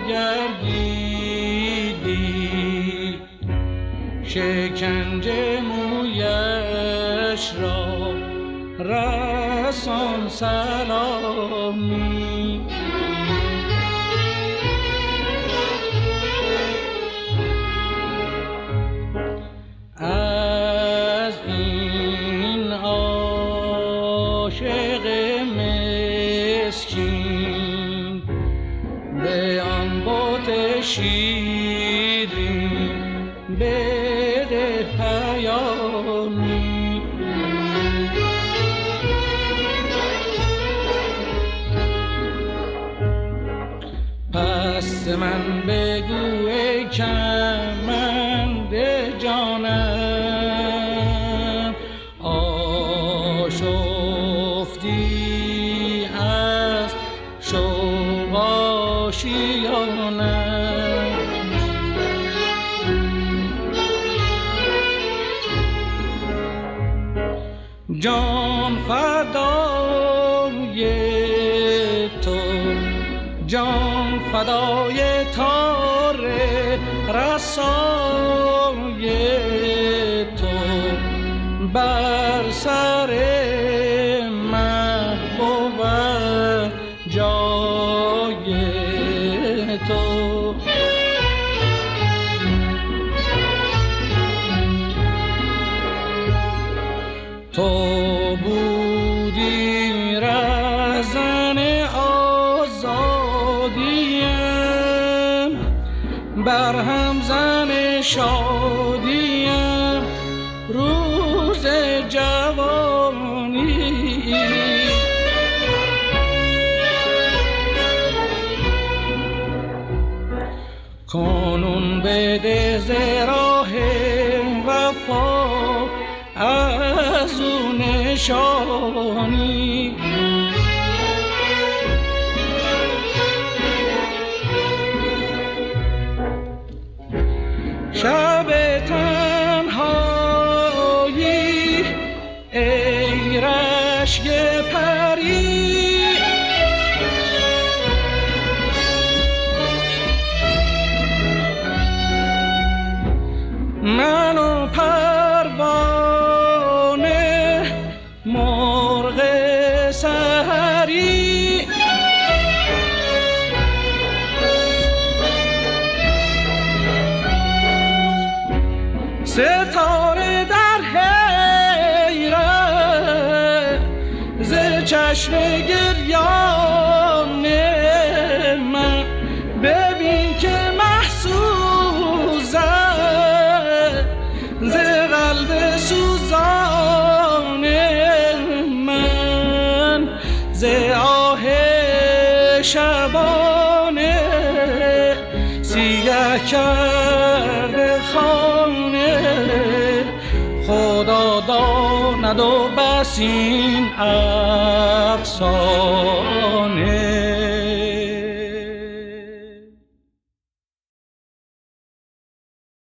بگردیدی، شکنجه مویش را رسان سلامی. از این عاشق مسکین به آن بت شیرین بده پیامی. پس من بگو ای کمند جانم، آشفتی از شوق آشیانم. جان فدای تو، جان فدای تار رسای تو، بر سر محبوب جای تو. تو بودی رهزن آزادیم، بر همزن شادیم روز جوانی. کنون بده ز راه وفا از او نشانی. شب تنهایی ای رشک پری، من و پروانه مرغ سحری. ستاره در حیرت ز چشم گریان من، ببین که محسوزم ز قلب سوزان من، ز آه شبانه سیه کرده خانه. خدا داند و بس این افسانه.